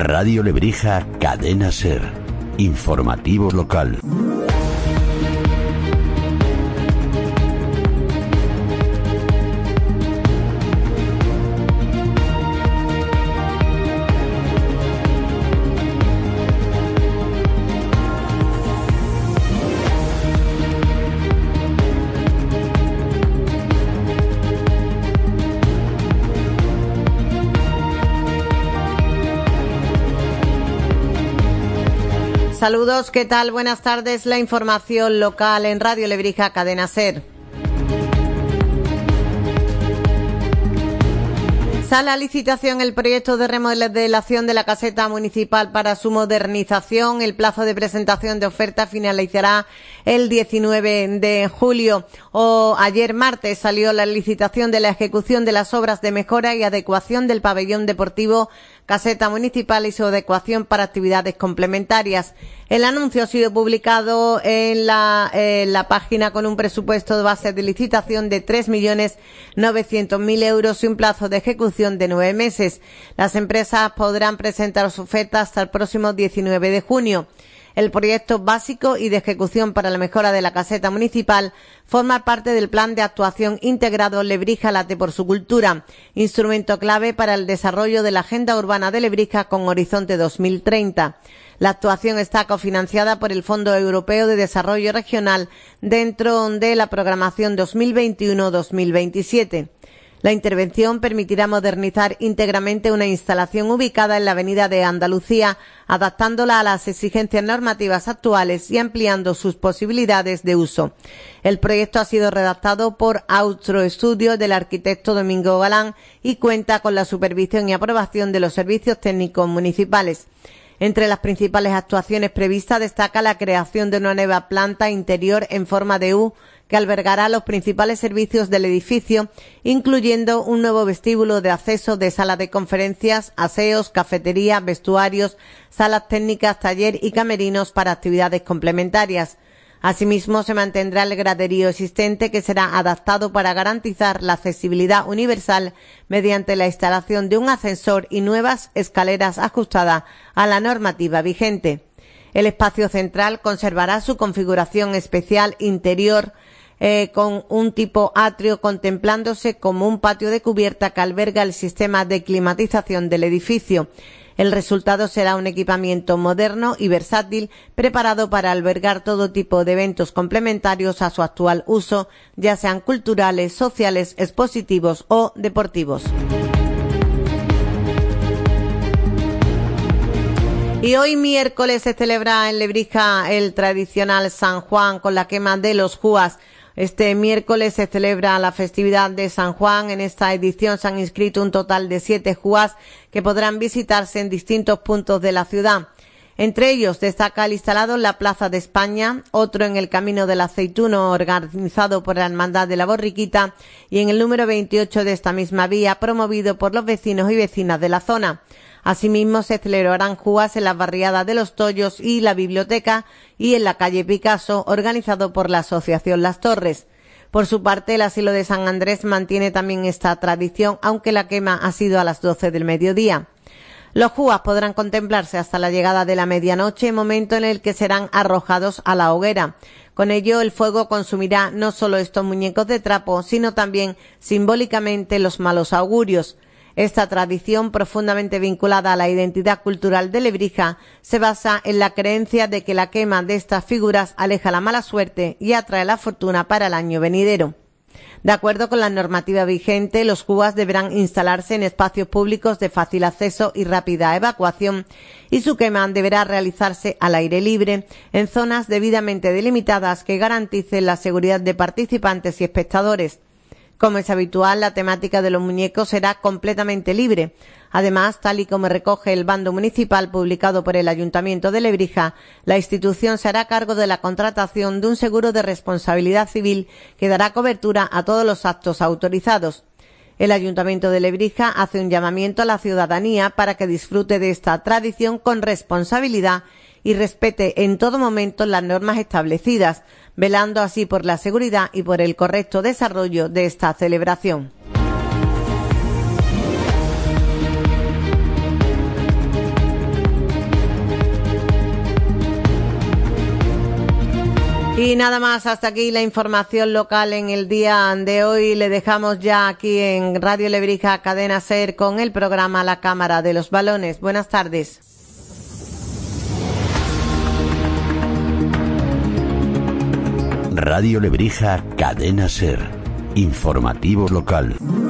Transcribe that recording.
Radio Lebrija, Cadena SER. Informativo local. Saludos, ¿qué tal? Buenas tardes. La información local en Radio Lebrija, Cadena SER. Sale a licitación el proyecto de remodelación de la caseta municipal para su modernización. El plazo de presentación de oferta finalizará el 19 de julio. Ayer martes salió la licitación de la ejecución de las obras de mejora y adecuación del pabellón deportivo caseta municipal y su adecuación para actividades complementarias. El anuncio ha sido publicado en la página con un presupuesto de base de licitación de 3.900.000 euros y un plazo de ejecución de 9 meses. Las empresas podrán presentar su oferta hasta el próximo 19 de junio. El proyecto básico y de ejecución para la mejora de la caseta municipal forma parte del Plan de Actuación Integrado Lebrija Late por su Cultura, instrumento clave para el desarrollo de la Agenda Urbana de Lebrija con Horizonte 2030. La actuación está cofinanciada por el Fondo Europeo de Desarrollo Regional dentro de la programación 2021-2027. La intervención permitirá modernizar íntegramente una instalación ubicada en la Avenida de Andalucía, adaptándola a las exigencias normativas actuales y ampliando sus posibilidades de uso. El proyecto ha sido redactado por Austro Estudio del arquitecto Domingo Galán y cuenta con la supervisión y aprobación de los servicios técnicos municipales. Entre las principales actuaciones previstas destaca la creación de una nueva planta interior en forma de U que albergará los principales servicios del edificio, incluyendo un nuevo vestíbulo de acceso de sala de conferencias, aseos, cafetería, vestuarios, salas técnicas, taller y camerinos para actividades complementarias. Asimismo, se mantendrá el graderío existente que será adaptado para garantizar la accesibilidad universal mediante la instalación de un ascensor y nuevas escaleras ajustadas a la normativa vigente. El espacio central conservará su configuración especial interior con un tipo atrio contemplándose como un patio de cubierta que alberga el sistema de climatización del edificio. El resultado será un equipamiento moderno y versátil preparado para albergar todo tipo de eventos complementarios a su actual uso, ya sean culturales, sociales, expositivos o deportivos. Y hoy miércoles se celebra en Lebrija el tradicional San Juan con la quema de los júas. Este miércoles se celebra la festividad de San Juan. En esta edición se han inscrito un total de 7 júas que podrán visitarse en distintos puntos de la ciudad. Entre ellos destaca el instalado en la Plaza de España, otro en el Camino del Aceituno organizado por la Hermandad de la Borriquita y en el número 28 de esta misma vía promovido por los vecinos y vecinas de la zona. Asimismo, se celebrarán júas en las barriadas de Los Tollos y la Biblioteca y en la calle Picasso, organizado por la Asociación Las Torres. Por su parte, el Asilo de San Andrés mantiene también esta tradición, aunque la quema ha sido a las 12 del mediodía. Los júas podrán contemplarse hasta la llegada de la medianoche, momento en el que serán arrojados a la hoguera. Con ello, el fuego consumirá no solo estos muñecos de trapo, sino también simbólicamente los malos augurios. Esta tradición, profundamente vinculada a la identidad cultural de Lebrija, se basa en la creencia de que la quema de estas figuras aleja la mala suerte y atrae la fortuna para el año venidero. De acuerdo con la normativa vigente, los júas deberán instalarse en espacios públicos de fácil acceso y rápida evacuación y su quema deberá realizarse al aire libre, en zonas debidamente delimitadas que garanticen la seguridad de participantes y espectadores. Como es habitual, la temática de los muñecos será completamente libre. Además, tal y como recoge el bando municipal publicado por el Ayuntamiento de Lebrija, la institución se hará cargo de la contratación de un seguro de responsabilidad civil que dará cobertura a todos los actos autorizados. El Ayuntamiento de Lebrija hace un llamamiento a la ciudadanía para que disfrute de esta tradición con responsabilidad y respete en todo momento las normas establecidas, velando así por la seguridad y por el correcto desarrollo de esta celebración. Y nada más, hasta aquí la información local en el día de hoy. Le dejamos ya aquí en Radio Lebrija, Cadena SER, con el programa La Cámara de los Balones. Buenas tardes. Radio Lebrija, Cadena SER. Informativo local.